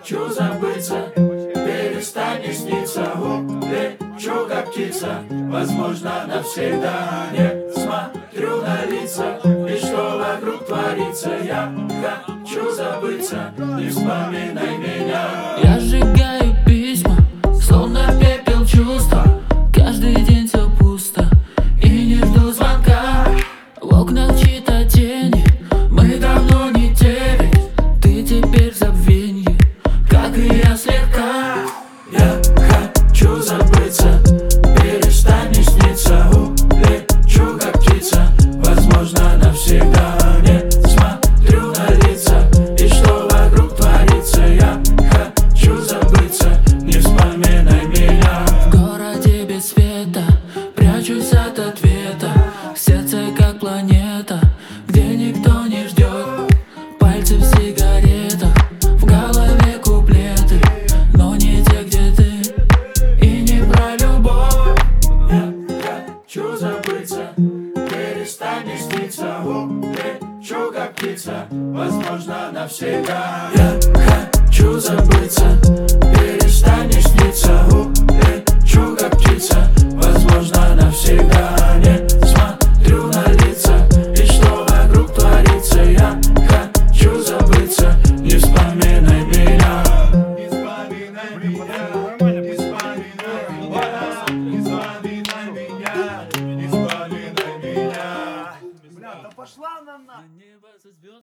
хочу забыться, перестань не сниться. Лечу как птица, возможно навсегда. Не смотрю на лица и что вокруг творится. Я хочу забыться, не вспоминай меня. Я сжигаю письма, словно пепел чувства. Каждый день все пусто и не жду звонка. В окнах чьи-то тени, мы давно не те, ведь ты теперь в забвенье, как и я слегка. Я хочу забыться, перестань не сниться. Лечу как птица, возможно навсегда. Не смотрю на лица и что вокруг творится. Я хочу забыться, не вспоминай меня. В городе без света прячусь от ответа. Сердце как планета, где никто не ждет. Пальцы в сигаретах, в голове куплеты, но не те, где ты, и не про любовь. Я хочу забыться, перестань не сниться. Лечу как птица, возможно навсегда. Я хочу забыться, перестань не сниться. Лечу как птица, возможно навсегда. Не смотрю на лица и что вокруг творится. Я хочу забыться, не вспоминай меня. Не вспоминай меня, не вспоминай меня, не вспоминай меня, не вспоминай меня. Бля, да пошла она на... Небо со звезд.